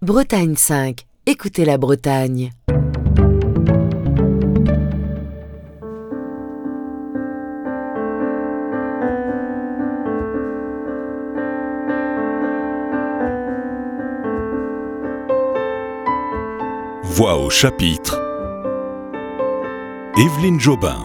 Bretagne 5, écoutez la Bretagne. Voix au chapitre, Évelyne Jobin.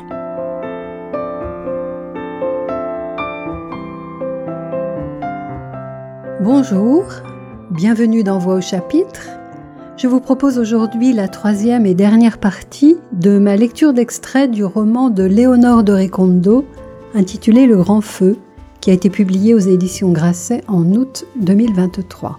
Bonjour, bienvenue dans Voix au chapitre. Je vous propose aujourd'hui la troisième et dernière partie de ma lecture d'extrait du roman de Léonore de Récondo, intitulé Le Grand Feu, qui a été publié aux éditions Grasset en août 2023.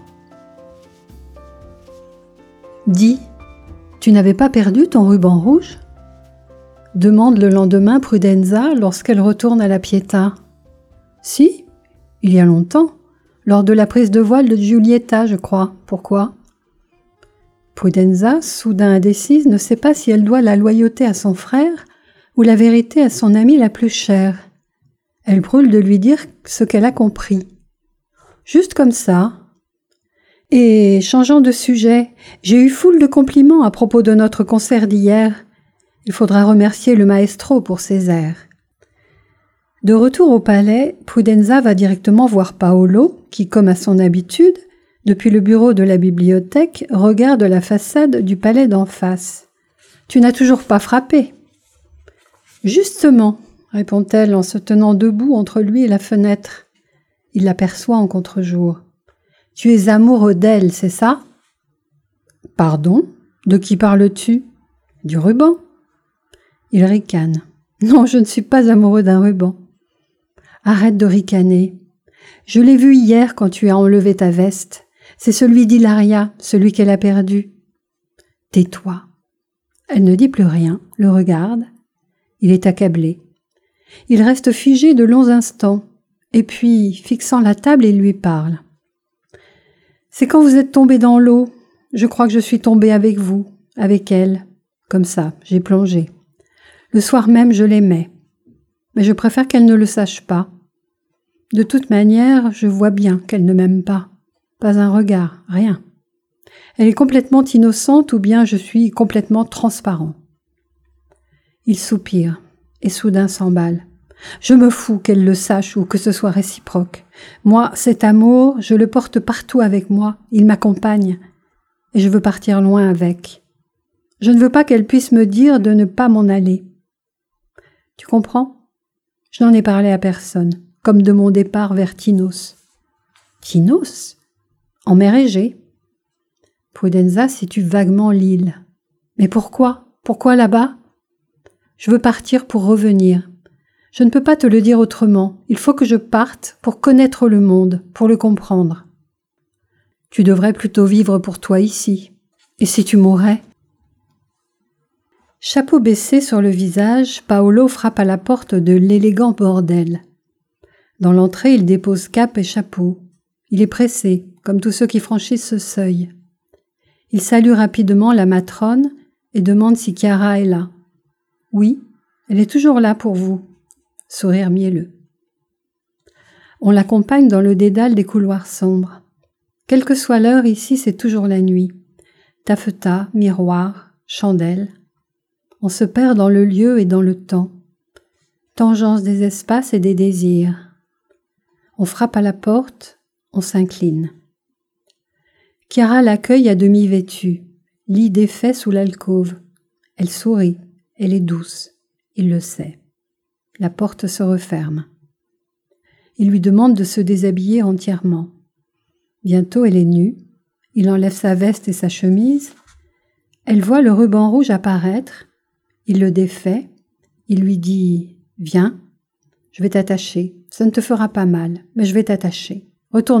Dis, tu n'avais pas perdu ton ruban rouge ? Demande le lendemain Prudenza lorsqu'elle retourne à la Pietà. Si, il y a longtemps, lors de la prise de voile de Giulietta, je crois. Pourquoi ? Prudenza, soudain indécise, ne sait pas si elle doit la loyauté à son frère ou la vérité à son amie la plus chère. Elle brûle de lui dire ce qu'elle a compris. Juste comme ça. Et changeant de sujet, j'ai eu foule de compliments à propos de notre concert d'hier. Il faudra remercier le maestro pour ses airs. De retour au palais, Prudenza va directement voir Paolo, qui, comme à son habitude, depuis le bureau de la bibliothèque, regarde la façade du palais d'en face. « Tu n'as toujours pas frappé ?»« Justement, » répond-elle en se tenant debout entre lui et la fenêtre. Il l'aperçoit en contre-jour. « Tu es amoureux d'elle, c'est ça ?»« Pardon, de qui parles-tu ?»« Du ruban. » Il ricane. « Non, je ne suis pas amoureux d'un ruban. » « Arrête de ricaner. Je l'ai vu hier quand tu as enlevé ta veste. C'est celui d'Hilaria, celui qu'elle a perdu. » « Tais-toi. » Elle ne dit plus rien, le regarde. Il est accablé. Il reste figé de longs instants, et puis, fixant la table, il lui parle. « C'est quand vous êtes tombé dans l'eau. Je crois que je suis tombée avec vous, avec elle. Comme ça, j'ai plongé. Le soir même, je l'aimais. Mais je préfère qu'elle ne le sache pas. De toute manière, je vois bien qu'elle ne m'aime pas. Pas un regard, rien. Elle est complètement innocente ou bien je suis complètement transparent. » Il soupire et soudain s'emballe. « Je me fous qu'elle le sache ou que ce soit réciproque. Moi, cet amour, je le porte partout avec moi. Il m'accompagne et je veux partir loin avec. Je ne veux pas qu'elle puisse me dire de ne pas m'en aller. Tu comprends ? Je n'en ai parlé à personne, comme de mon départ vers Tinos. »« Tinos ? En mer Égée ?» Prudenza situe vaguement l'île. « Mais pourquoi ? Pourquoi là-bas ? » ?»« Je veux partir pour revenir. Je ne peux pas te le dire autrement. Il faut que je parte pour connaître le monde, pour le comprendre. »« Tu devrais plutôt vivre pour toi ici. Et si tu mourais ?» Chapeau baissé sur le visage, Paolo frappe à la porte de l'élégant bordel. Dans l'entrée, il dépose cape et chapeau. Il est pressé, comme tous ceux qui franchissent ce seuil. Il salue rapidement la matrone et demande si Chiara est là. « Oui, elle est toujours là pour vous. » Sourire mielleux. On l'accompagne dans le dédale des couloirs sombres. Quelle que soit l'heure, ici, c'est toujours la nuit. Taffetas, miroir, chandelle. On se perd dans le lieu et dans le temps. Tangence des espaces et des désirs. On frappe à la porte, on s'incline. Chiara l'accueille à demi vêtue, lit défait sous l'alcôve. Elle sourit, elle est douce, il le sait. La porte se referme. Il lui demande de se déshabiller entièrement. Bientôt elle est nue, il enlève sa veste et sa chemise. Elle voit le ruban rouge apparaître. Il le défait, il lui dit « Viens, je vais t'attacher, ça ne te fera pas mal, mais je vais t'attacher, retourne-toi. »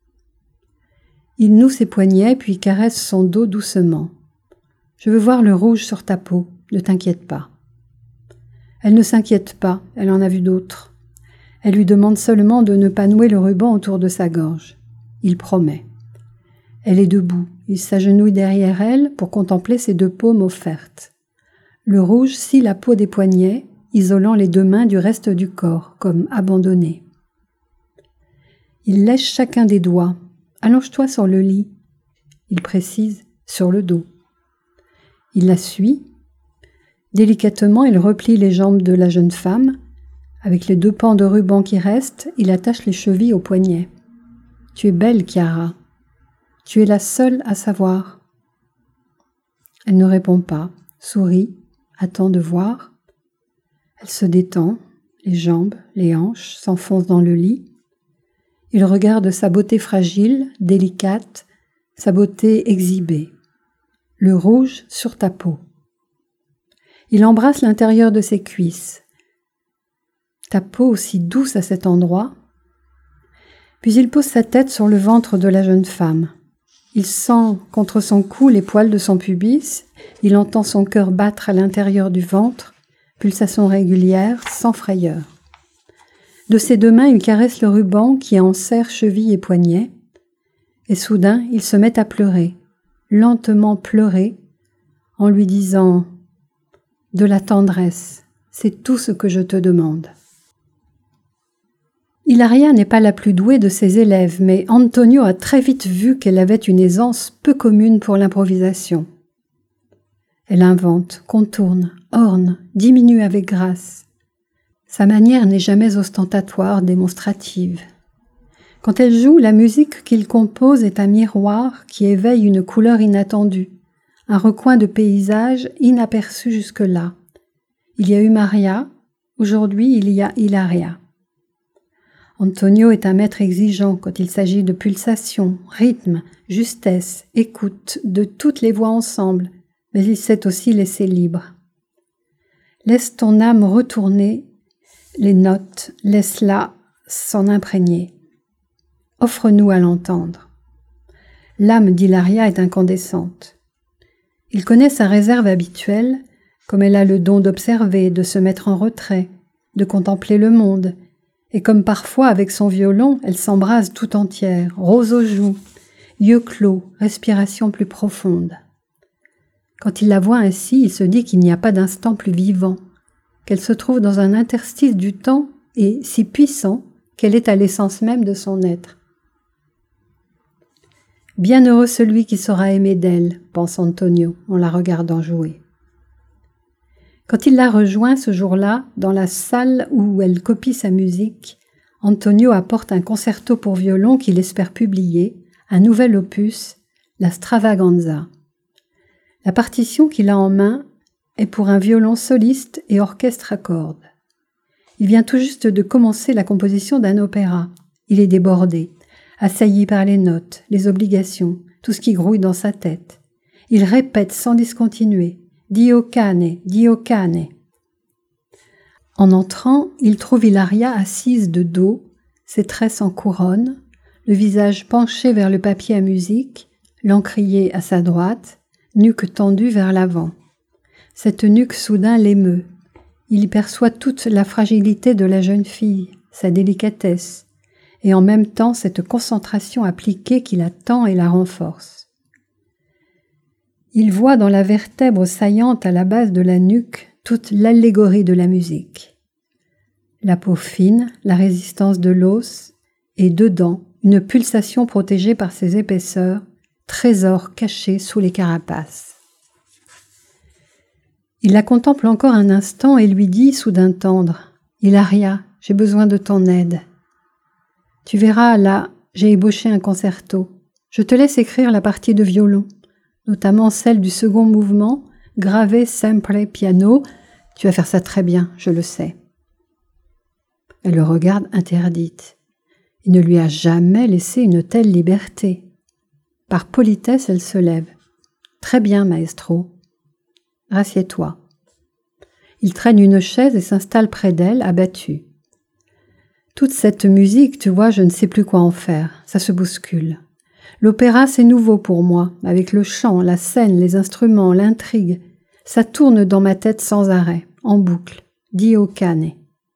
Il noue ses poignets puis caresse son dos doucement. « Je veux voir le rouge sur ta peau, ne t'inquiète pas. » Elle ne s'inquiète pas, elle en a vu d'autres. Elle lui demande seulement de ne pas nouer le ruban autour de sa gorge. Il promet. Elle est debout, il s'agenouille derrière elle pour contempler ses deux paumes offertes. Le rouge scie la peau des poignets, isolant les deux mains du reste du corps, comme abandonnées. Il lèche chacun des doigts. « Allonge-toi sur le lit. » il précise, sur le dos. Il la suit. Délicatement, il replie les jambes de la jeune femme. Avec les 2 pans de ruban qui restent, il attache les chevilles aux poignets. « Tu es belle, Chiara. Tu es la seule à savoir. » Elle ne répond pas, sourit, attend de voir. Elle se détend, les jambes, les hanches s'enfoncent dans le lit. Il regarde sa beauté fragile, délicate, sa beauté exhibée. Le rouge sur ta peau. Il embrasse l'intérieur de ses cuisses. Ta peau aussi douce à cet endroit. Puis il pose sa tête sur le ventre de la jeune femme. Il sent contre son cou les poils de son pubis. Il entend son cœur battre à l'intérieur du ventre, pulsation régulière, sans frayeur. De ses 2 mains, il caresse le ruban qui enserre cheville et poignet. Et soudain, il se met à pleurer, lentement pleurer, en lui disant « De la tendresse, c'est tout ce que je te demande. » Ilaria n'est pas la plus douée de ses élèves, mais Antonio a très vite vu qu'elle avait une aisance peu commune pour l'improvisation. Elle invente, contourne, orne, diminue avec grâce. Sa manière n'est jamais ostentatoire, démonstrative. Quand elle joue, la musique qu'il compose est un miroir qui éveille une couleur inattendue, un recoin de paysage inaperçu jusque-là. Il y a eu Maria, aujourd'hui il y a Ilaria. Antonio est un maître exigeant quand il s'agit de pulsation, rythme, justesse, écoute de toutes les voix ensemble, mais il sait aussi laisser libre. Laisse ton âme retourner les notes, laisse-la s'en imprégner. Offre-nous à l'entendre. L'âme d'Hilaria est incandescente. Il connaît sa réserve habituelle, comme elle a le don d'observer, de se mettre en retrait, de contempler le monde, et comme parfois avec son violon, elle s'embrase tout entière, rose aux joues, yeux clos, respiration plus profonde. Quand il la voit ainsi, il se dit qu'il n'y a pas d'instant plus vivant, qu'elle se trouve dans un interstice du temps et si puissant qu'elle est à l'essence même de son être. Bienheureux celui qui saura aimer d'elle, pense Antonio en la regardant jouer. Quand il la rejoint ce jour-là, dans la salle où elle copie sa musique, Antonio apporte un concerto pour violon qu'il espère publier, un nouvel opus, la Stravaganza. La partition qu'il a en main est pour un violon soliste et orchestre à cordes. Il vient tout juste de commencer la composition d'un opéra. Il est débordé, assailli par les notes, les obligations, tout ce qui grouille dans sa tête. Il répète sans discontinuer « Dio cane, Dio cane ». En entrant, il trouve Hilaria assise de dos, ses tresses en couronne, le visage penché vers le papier à musique, l'encrier à sa droite, nuque tendue vers l'avant. Cette nuque soudain l'émeut. Il y perçoit toute la fragilité de la jeune fille, sa délicatesse, et en même temps cette concentration appliquée qui la tend et la renforce. Il voit dans la vertèbre saillante à la base de la nuque toute l'allégorie de la musique. La peau fine, la résistance de l'os, et dedans une pulsation protégée par ses épaisseurs, trésor caché sous les carapaces. Il la contemple encore un instant et lui dit, soudain tendre, « Hilaria, j'ai besoin de ton aide. Tu verras, là, j'ai ébauché un concerto. Je te laisse écrire la partie de violon, notamment celle du second mouvement, gravée sempre piano. Tu vas faire ça très bien, je le sais. » Elle le regarde interdite. Il ne lui a jamais laissé une telle liberté. Par politesse, elle se lève. « Très bien, maestro. Rassieds-toi. » Il traîne une chaise et s'installe près d'elle, abattu. Toute cette musique, tu vois, je ne sais plus quoi en faire. Ça se bouscule. L'opéra, c'est nouveau pour moi, avec le chant, la scène, les instruments, l'intrigue. Ça tourne dans ma tête sans arrêt, en boucle. Dio cane.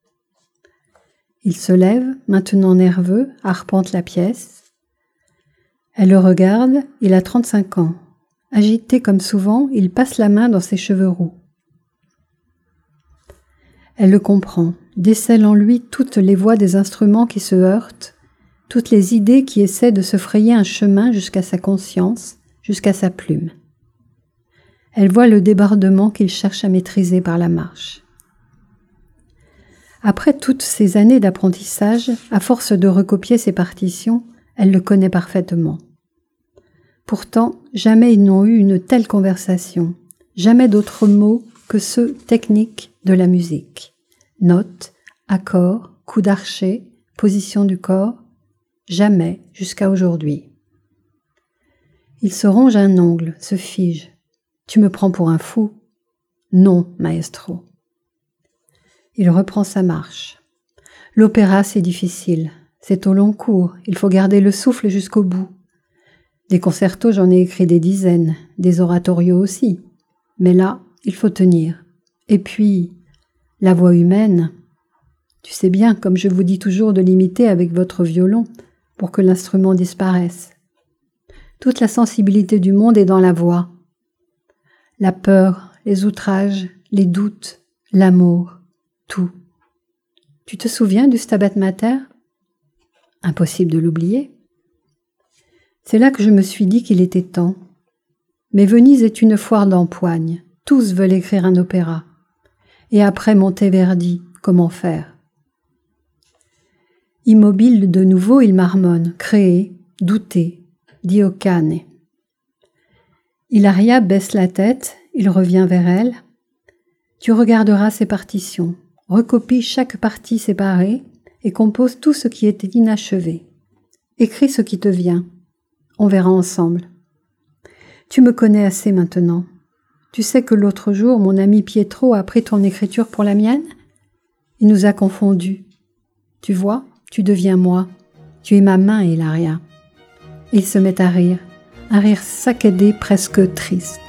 Il se lève, maintenant nerveux, arpente la pièce. Elle le regarde, il a 35 ans. Agité comme souvent, il passe la main dans ses cheveux roux. Elle le comprend, décèle en lui toutes les voix des instruments qui se heurtent, toutes les idées qui essaient de se frayer un chemin jusqu'à sa conscience, jusqu'à sa plume. Elle voit le débordement qu'il cherche à maîtriser par la marche. Après toutes ces années d'apprentissage, à force de recopier ses partitions, elle le connaît parfaitement. Pourtant, jamais ils n'ont eu une telle conversation, jamais d'autres mots que ceux techniques de la musique. Notes, accords, coups d'archet, position du corps, jamais jusqu'à aujourd'hui. Il se ronge un ongle, se fige. « Tu me prends pour un fou ?»« Non, maestro. » Il reprend sa marche. L'opéra, c'est difficile. C'est au long cours. Il faut garder le souffle jusqu'au bout. Des concertos, j'en ai écrit des dizaines. Des oratorios aussi. Mais là, il faut tenir. Et puis, la voix humaine. Tu sais bien, comme je vous dis toujours, de l'imiter avec votre violon pour que l'instrument disparaisse. Toute la sensibilité du monde est dans la voix. La peur, les outrages, les doutes, l'amour, tout. Tu te souviens du Stabat Mater ? Impossible de l'oublier. C'est là que je me suis dit qu'il était temps. Mais Venise est une foire d'empoigne. Tous veulent écrire un opéra. Et après Monteverdi, comment faire ? Immobile de nouveau, il marmonne, créer, douter, Dio cane. Hilaria baisse la tête, il revient vers elle. Tu regarderas ses partitions, recopie chaque partie séparée et compose tout ce qui est inachevé. Écris ce qui te vient. On verra ensemble. Tu me connais assez maintenant. Tu sais que l'autre jour, mon ami Pietro a pris ton écriture pour la mienne ? Il nous a confondus. Tu vois, tu deviens moi. Tu es ma main, Hilaria. Il se met à rire, un rire saccadé, presque triste.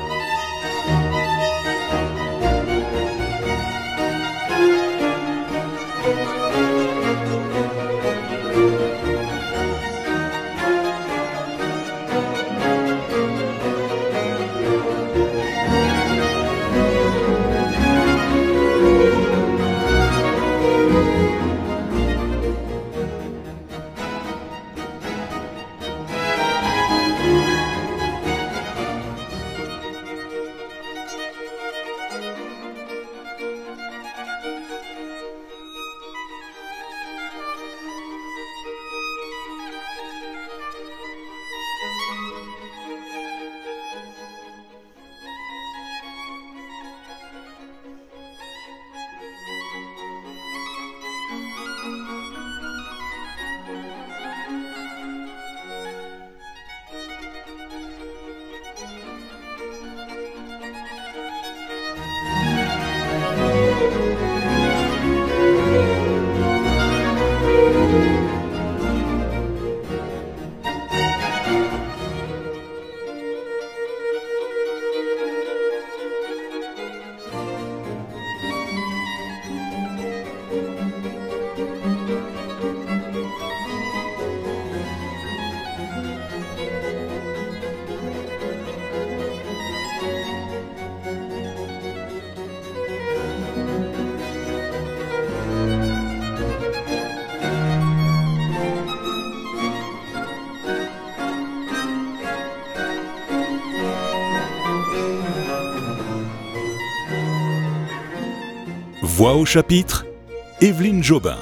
Voix au chapitre, Evelyne Jobin.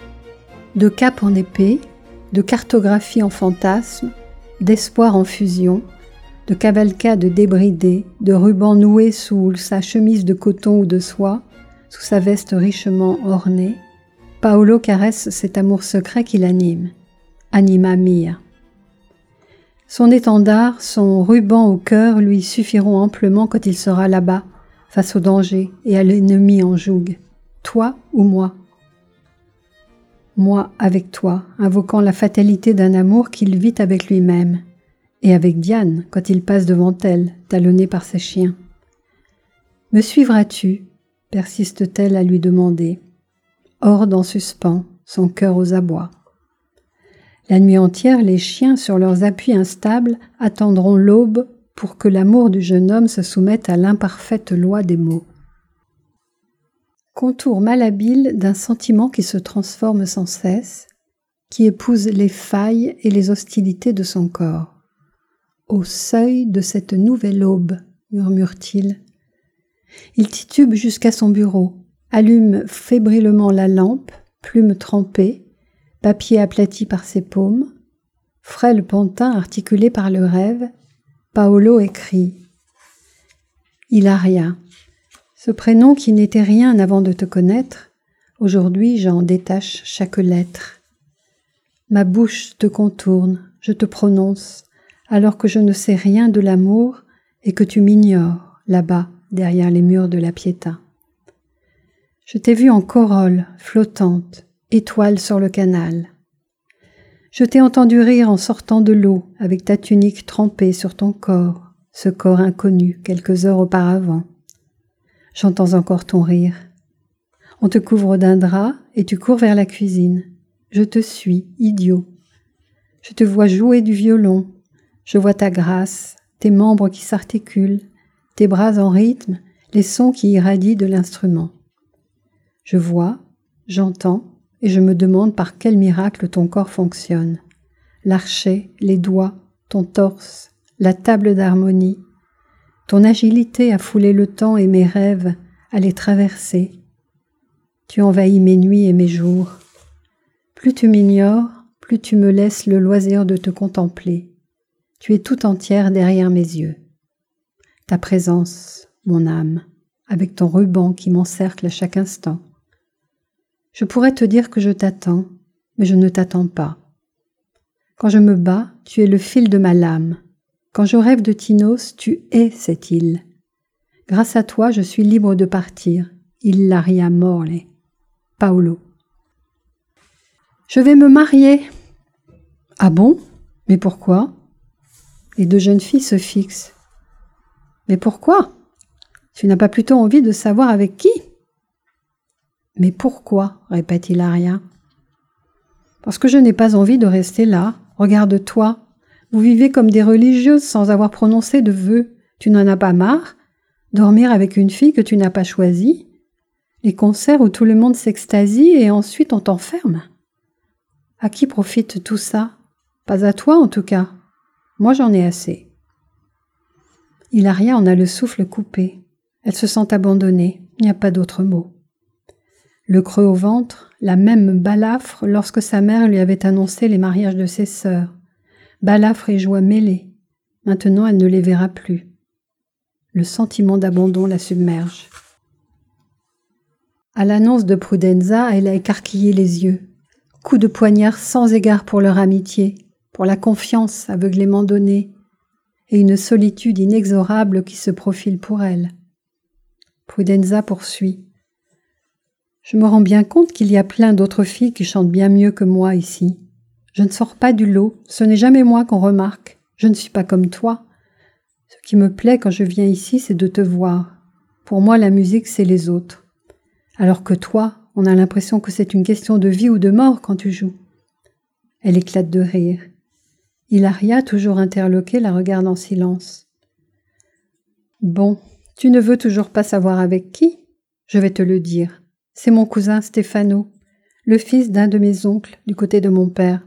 De cap en épée, de cartographie en fantasme, d'espoir en fusion, de cavalcade débridée, de ruban noué sous sa chemise de coton ou de soie, sous sa veste richement ornée, Paolo caresse cet amour secret qui l'anime. Anima mia. Son étendard, son ruban au cœur lui suffiront amplement quand il sera là-bas, face au danger et à l'ennemi en joug. Toi ou moi ? Moi avec toi, invoquant la fatalité d'un amour qu'il vit avec lui-même, et avec Diane quand il passe devant elle, talonné par ses chiens. Me suivras-tu ? Persiste-t-elle à lui demander. Horde en suspens, son cœur aux abois. La nuit entière, les chiens, sur leurs appuis instables, attendront l'aube pour que l'amour du jeune homme se soumette à l'imparfaite loi des mots. Contour malhabile d'un sentiment qui se transforme sans cesse, qui épouse les failles et les hostilités de son corps. Au seuil de cette nouvelle aube, murmure-t-il. Il titube jusqu'à son bureau, allume fébrilement la lampe, plume trempée, papier aplati par ses paumes, frêle pantin articulé par le rêve, Paolo écrit « Hilaria, ce prénom qui n'était rien avant de te connaître, aujourd'hui j'en détache chaque lettre. Ma bouche te contourne, je te prononce, alors que je ne sais rien de l'amour et que tu m'ignores, là-bas, derrière les murs de la Pietà. Je t'ai vue en corolle, flottante, étoile sur le canal. Je t'ai entendu rire en sortant de l'eau, avec ta tunique trempée sur ton corps, ce corps inconnu quelques heures auparavant. J'entends encore ton rire. On te couvre d'un drap et tu cours vers la cuisine. Je te suis, idiot. Je te vois jouer du violon. Je vois ta grâce, tes membres qui s'articulent, tes bras en rythme, les sons qui irradient de l'instrument. Je vois, j'entends, et je me demande par quel miracle ton corps fonctionne. L'archet, les doigts, ton torse, la table d'harmonie, ton agilité à fouler le temps et mes rêves, à les traverser. Tu envahis mes nuits et mes jours. Plus tu m'ignores, plus tu me laisses le loisir de te contempler. Tu es tout entière derrière mes yeux. Ta présence, mon âme, avec ton ruban qui m'encercle à chaque instant. Je pourrais te dire que je t'attends, mais je ne t'attends pas. Quand je me bats, tu es le fil de ma lame. Quand je rêve de Tinos, tu es cette île. Grâce à toi, je suis libre de partir. Hilaria Morley. Paolo. Je vais me marier. Ah bon? Mais pourquoi? Les deux jeunes filles se fixent. Mais pourquoi? Tu n'as pas plutôt envie de savoir avec qui? Mais pourquoi? Répète Hilaria. Parce que je n'ai pas envie de rester là. Regarde-toi. Vous vivez comme des religieuses sans avoir prononcé de vœux. Tu n'en as pas marre? Dormir avec une fille que tu n'as pas choisie? Les concerts où tout le monde s'extasie et ensuite on t'enferme? À qui profite tout ça? Pas à toi en tout cas. Moi j'en ai assez. Hilaria en a le souffle coupé. Elle se sent abandonnée. Il n'y a pas d'autre mot. Le creux au ventre, la même balafre lorsque sa mère lui avait annoncé les mariages de ses sœurs. Balafre et joie mêlées. Maintenant, elle ne les verra plus. Le sentiment d'abandon la submerge. À l'annonce de Prudenza, elle a écarquillé les yeux. Coup de poignard sans égard pour leur amitié, pour la confiance aveuglément donnée, et une solitude inexorable qui se profile pour elle. Prudenza poursuit. Je me rends bien compte qu'il y a plein d'autres filles qui chantent bien mieux que moi ici. Je ne sors pas du lot, ce n'est jamais moi qu'on remarque. Je ne suis pas comme toi. Ce qui me plaît quand je viens ici, c'est de te voir. Pour moi, la musique, c'est les autres. Alors que toi, on a l'impression que c'est une question de vie ou de mort quand tu joues. Elle éclate de rire. Hilaria, toujours interloquée, la regarde en silence. Bon, tu ne veux toujours pas savoir avec qui? Je vais te le dire. C'est mon cousin Stefano, le fils d'un de mes oncles du côté de mon père.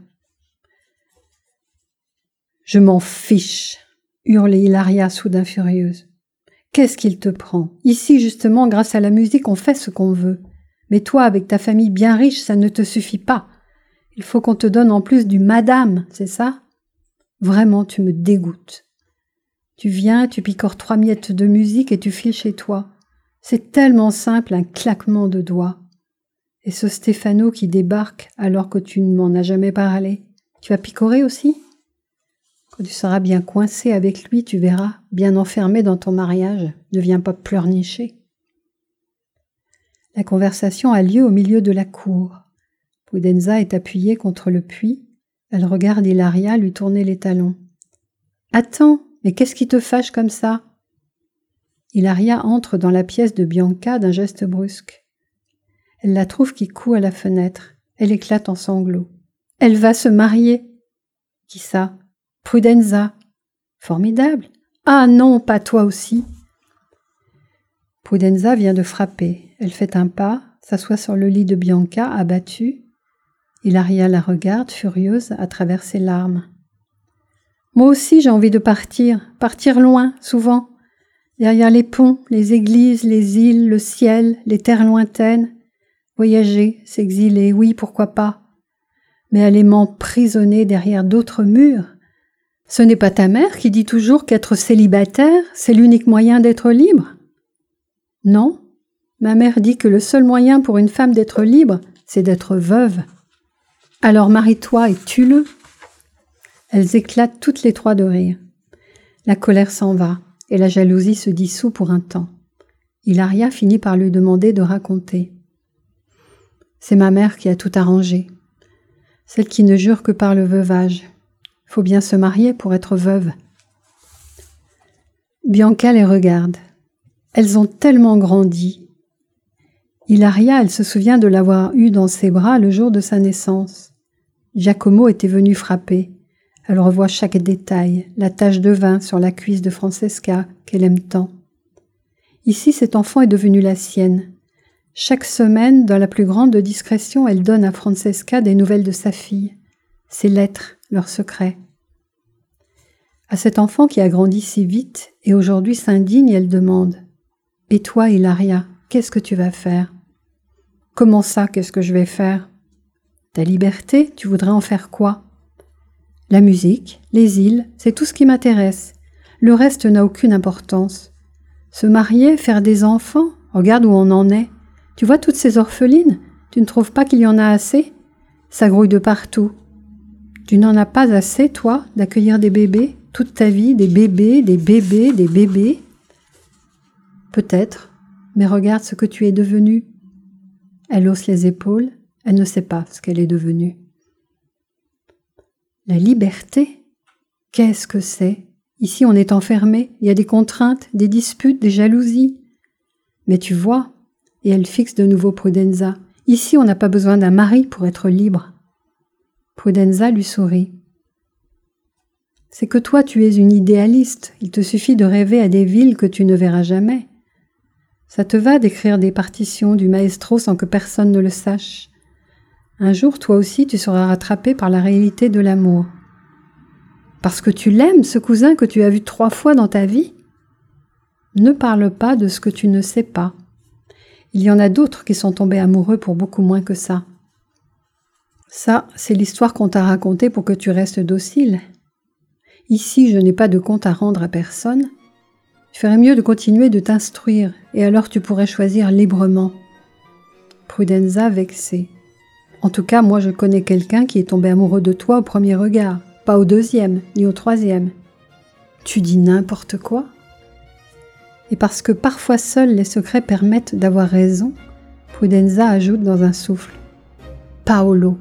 Je m'en fiche, hurlait Hilaria soudain furieuse. Qu'est-ce qu'il te prend? Ici, justement, grâce à la musique, on fait ce qu'on veut. Mais toi, avec ta famille bien riche, ça ne te suffit pas. Il faut qu'on te donne en plus du madame, c'est ça? Vraiment, tu me dégoûtes. Tu viens, tu picores 3 miettes de musique et tu files chez toi. C'est tellement simple, un claquement de doigts. Et ce Stefano qui débarque alors que tu ne m'en as jamais parlé, tu vas picorer aussi? Quand tu seras bien coincé avec lui, tu verras, bien enfermé dans ton mariage, ne viens pas pleurnicher. La conversation a lieu au milieu de la cour. Prudenza est appuyée contre le puits. Elle regarde Hilaria lui tourner les talons. « Attends, mais qu'est-ce qui te fâche comme ça ?» Hilaria entre dans la pièce de Bianca d'un geste brusque. Elle la trouve qui coud à la fenêtre. Elle éclate en sanglots. « Elle va se marier !»« Qui ça ?»« Prudenza. »« Formidable !»« Ah non, pas toi aussi !» Prudenza vient de frapper. Elle fait un pas, s'assoit sur le lit de Bianca, abattue. Hilaria la regarde, furieuse, à travers ses larmes. Moi aussi j'ai envie de partir loin, souvent, derrière les ponts, les églises, les îles, le ciel, les terres lointaines. Voyager, s'exiler, oui, pourquoi pas. Mais aller m'emprisonner derrière d'autres murs. Ce n'est pas ta mère qui dit toujours qu'être célibataire, c'est l'unique moyen d'être libre? Non, ma mère dit que le seul moyen pour une femme d'être libre, c'est d'être veuve. Alors marie-toi et tue-le. Elles éclatent toutes les trois de rire. La colère s'en va et la jalousie se dissout pour un temps. Hilaria finit par lui demander de raconter. C'est ma mère qui a tout arrangé. Celle qui ne jure que par le veuvage. Il faut bien se marier pour être veuve. Bianca les regarde. Elles ont tellement grandi. Hilaria, elle se souvient de l'avoir eue dans ses bras le jour de sa naissance. Giacomo était venu frapper. Elle revoit chaque détail, la tache de vin sur la cuisse de Francesca qu'elle aime tant. Ici, cet enfant est devenu la sienne. Chaque semaine, dans la plus grande discrétion, elle donne à Francesca des nouvelles de sa fille, ses lettres, leurs secrets. À cet enfant qui a grandi si vite et aujourd'hui s'indigne, elle demande « Et toi, Hilaria, qu'est-ce que tu vas faire ?»« Comment ça, qu'est-ce que je vais faire ?»« Ta liberté, tu voudrais en faire quoi ?»« La musique, les îles, c'est tout ce qui m'intéresse. Le reste n'a aucune importance. Se marier, faire des enfants, regarde où on en est. Tu vois toutes ces orphelines? Tu ne trouves pas qu'il y en a assez? Ça grouille de partout. Tu n'en as pas assez, toi, d'accueillir des bébés, toute ta vie, des bébés, des bébés, des bébés? Peut-être, mais regarde ce que tu es devenue. Elle hausse les épaules, elle ne sait pas ce qu'elle est devenue. La liberté? Qu'est-ce que c'est? Ici, on est enfermé, il y a des contraintes, des disputes, des jalousies. Mais tu vois, et elle fixe de nouveau Prudenza, ici, on n'a pas besoin d'un mari pour être libre. Prudenza lui sourit. C'est que toi, tu es une idéaliste, il te suffit de rêver à des villes que tu ne verras jamais. Ça te va d'écrire des partitions du maestro sans que personne ne le sache. Un jour, toi aussi, tu seras rattrapé par la réalité de l'amour. Parce que tu l'aimes, ce cousin que tu as vu 3 fois dans ta vie? Ne parle pas de ce que tu ne sais pas. Il y en a d'autres qui sont tombés amoureux pour beaucoup moins que ça. Ça, c'est l'histoire qu'on t'a racontée pour que tu restes docile. Ici, je n'ai pas de compte à rendre à personne. Tu ferais mieux de continuer de t'instruire, et alors tu pourrais choisir librement. Prudenza vexée. En tout cas, moi je connais quelqu'un qui est tombé amoureux de toi au premier regard, pas au 2e, ni au 3e. Tu dis n'importe quoi? Et parce que parfois seuls les secrets permettent d'avoir raison, Prudenza ajoute dans un souffle. Paolo.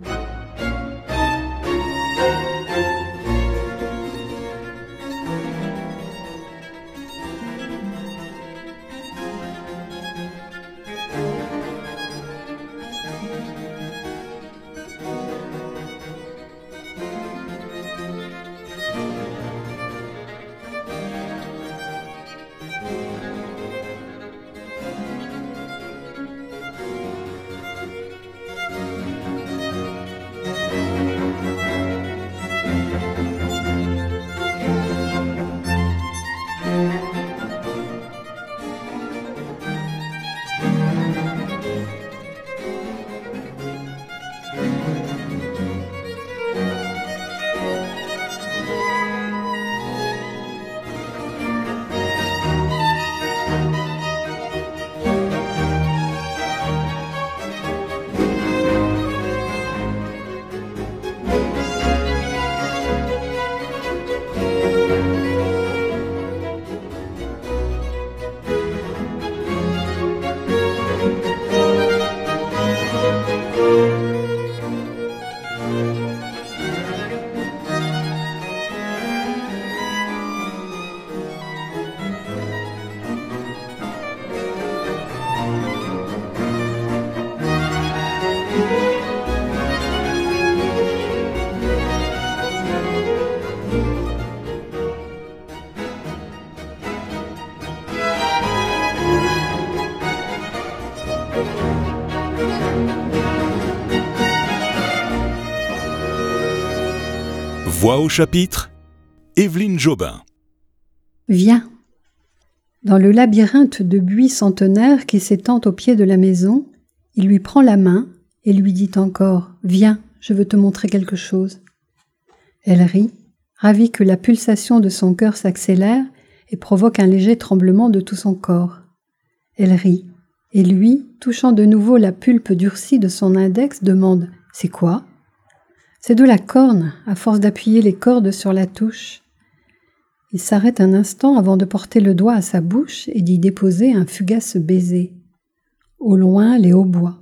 Voix au chapitre, Évelyne Jobin. Viens. Dans le labyrinthe de buis centenaires qui s'étend au pied de la maison, il lui prend la main et lui dit encore « Viens, je veux te montrer quelque chose ». Elle rit, ravie que la pulsation de son cœur s'accélère et provoque un léger tremblement de tout son corps. Elle rit, et lui, touchant de nouveau la pulpe durcie de son index, demande « C'est quoi ?» C'est de la corne, à force d'appuyer les cordes sur la touche. Il s'arrête un instant avant de porter le doigt à sa bouche et d'y déposer un fugace baiser. Au loin, les hautbois.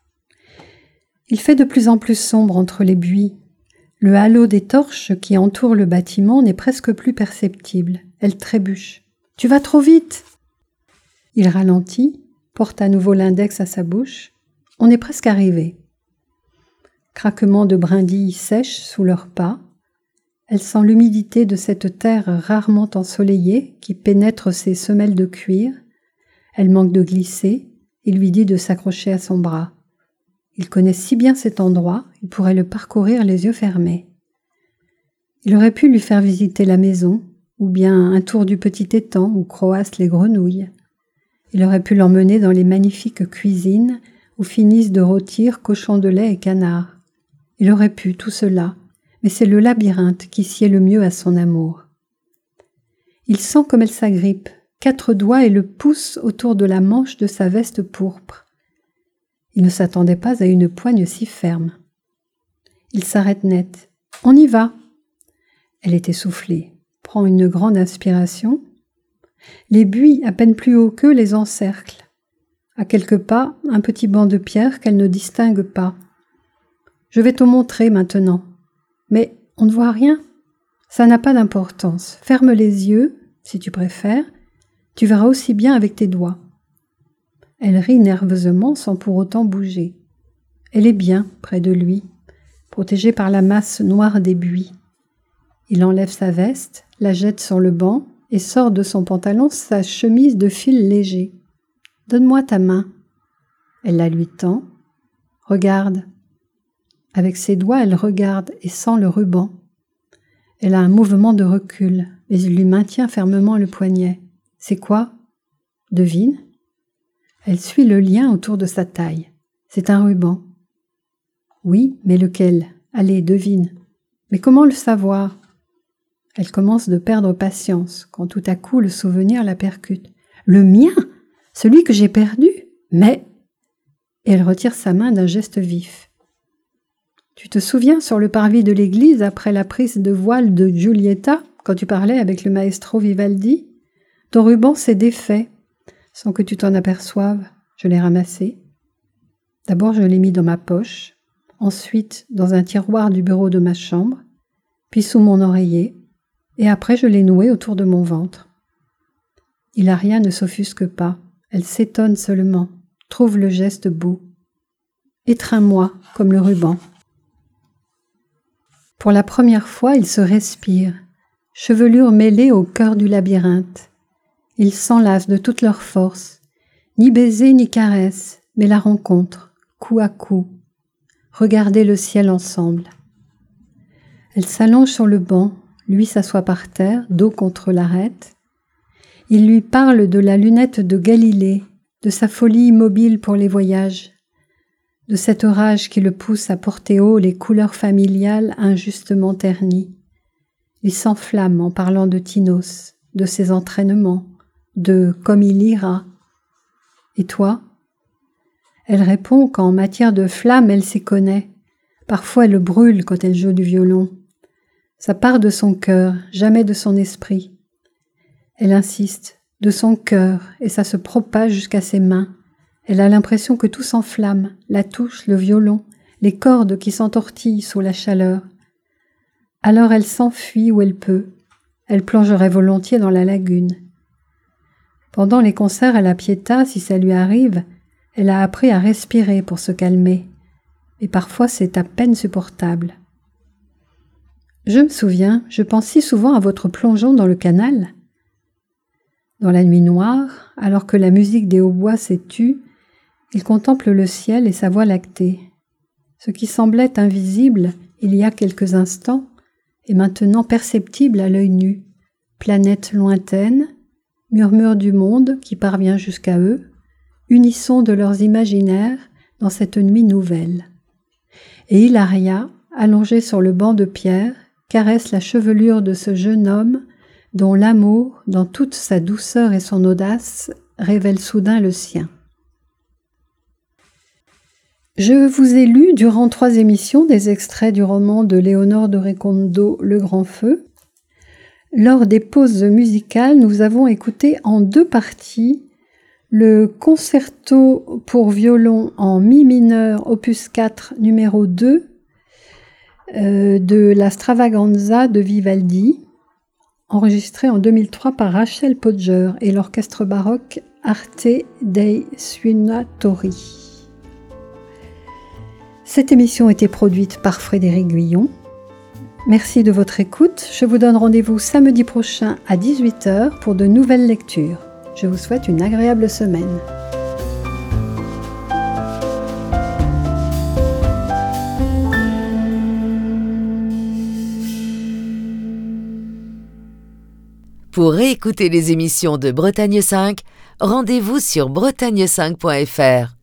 Il fait de plus en plus sombre entre les buis. Le halo des torches qui entourent le bâtiment n'est presque plus perceptible. Elle trébuche. « Tu vas trop vite !» Il ralentit, porte à nouveau l'index à sa bouche. On est presque arrivé. Craquement de brindilles sèches sous leurs pas. Elle sent l'humidité de cette terre rarement ensoleillée qui pénètre ses semelles de cuir. Elle manque de glisser. Il lui dit de s'accrocher à son bras. Il connaît si bien cet endroit, il pourrait le parcourir les yeux fermés. Il aurait pu lui faire visiter la maison, ou bien un tour du petit étang où croassent les grenouilles. Il aurait pu l'emmener dans les magnifiques cuisines où finissent de rôtir cochons de lait et canards. Il aurait pu tout cela, mais c'est le labyrinthe qui sied le mieux à son amour. Il sent comme elle s'agrippe, 4 doigts et le pouce autour de la manche de sa veste pourpre. Il ne s'attendait pas à une poigne si ferme. Il s'arrête net. « On y va !» Elle est essoufflée, prend une grande inspiration. Les buis, à peine plus hauts qu'eux, les encerclent. À quelques pas, un petit banc de pierre qu'elle ne distingue pas. « Je vais te montrer maintenant. Mais on ne voit rien. Ça n'a pas d'importance. Ferme les yeux, si tu préfères. Tu verras aussi bien avec tes doigts. » Elle rit nerveusement sans pour autant bouger. Elle est bien près de lui, protégée par la masse noire des buis. Il enlève sa veste, la jette sur le banc et sort de son pantalon sa chemise de fil léger. « Donne-moi ta main. » Elle la lui tend. « Regarde. » Avec ses doigts, elle regarde et sent le ruban. Elle a un mouvement de recul, mais il lui maintient fermement le poignet. « C'est quoi ? » ?»« Devine. » Elle suit le lien autour de sa taille. C'est un ruban. « Oui, mais lequel ? Allez, devine. » « Mais comment le savoir ?» Elle commence de perdre patience quand tout à coup le souvenir la percute. « Le mien ? Celui que j'ai perdu ? Mais… » Et elle retire sa main d'un geste vif. « Tu te souviens sur le parvis de l'église après la prise de voile de Giulietta, quand tu parlais avec le maestro Vivaldi ? Ton ruban s'est défait. Sans que tu t'en aperçoives, je l'ai ramassé. D'abord, je l'ai mis dans ma poche, ensuite dans un tiroir du bureau de ma chambre, puis sous mon oreiller, et après je l'ai noué autour de mon ventre. » Hilaria ne s'offusque pas, elle s'étonne seulement, trouve le geste beau. « Étreins-moi comme le ruban. » Pour la première fois, ils se respirent, chevelure mêlée au cœur du labyrinthe. Ils s'enlacent de toute leur force, ni baiser ni caresse, mais la rencontre, coup à coup. Regardez le ciel ensemble. Elle s'allonge sur le banc, lui s'assoit par terre, dos contre l'arête. Il lui parle de la lunette de Galilée, de sa folie immobile pour les voyages, de cet orage qui le pousse à porter haut les couleurs familiales injustement ternies. Il s'enflamme en parlant de Tinos, de ses entraînements, de comme il ira. Et toi ? Elle répond qu'en matière de flamme, elle s'y connaît. Parfois, elle brûle quand elle joue du violon. Ça part de son cœur, jamais de son esprit. Elle insiste, de son cœur, et ça se propage jusqu'à ses mains. Elle a l'impression que tout s'enflamme, la touche, le violon, les cordes qui s'entortillent sous la chaleur. Alors elle s'enfuit où elle peut. Elle plongerait volontiers dans la lagune. Pendant les concerts à la Pietà, si ça lui arrive, elle a appris à respirer pour se calmer. Et parfois c'est à peine supportable. Je me souviens, je pense si souvent à votre plongeon dans le canal. Dans la nuit noire, alors que la musique des hautbois s'est tue, il contemple le ciel et sa voie lactée. Ce qui semblait invisible il y a quelques instants est maintenant perceptible à l'œil nu. Planète lointaine, murmure du monde qui parvient jusqu'à eux, unisson de leurs imaginaires dans cette nuit nouvelle. Et Hilaria, allongée sur le banc de pierre, caresse la chevelure de ce jeune homme dont l'amour, dans toute sa douceur et son audace, révèle soudain le sien. Je vous ai lu durant 3 émissions des extraits du roman de Léonore de Recondo, Le Grand Feu. Lors des pauses musicales, nous avons écouté en 2 parties le concerto pour violon en mi mineur, opus 4, numéro 2, de la Stravaganza de Vivaldi, enregistré en 2003 par Rachel Podger et l'orchestre baroque Arte dei Suonatori. Cette émission a été produite par Frédéric Guyon. Merci de votre écoute. Je vous donne rendez-vous samedi prochain à 18h pour de nouvelles lectures. Je vous souhaite une agréable semaine. Pour réécouter les émissions de Bretagne 5, rendez-vous sur bretagne5.fr.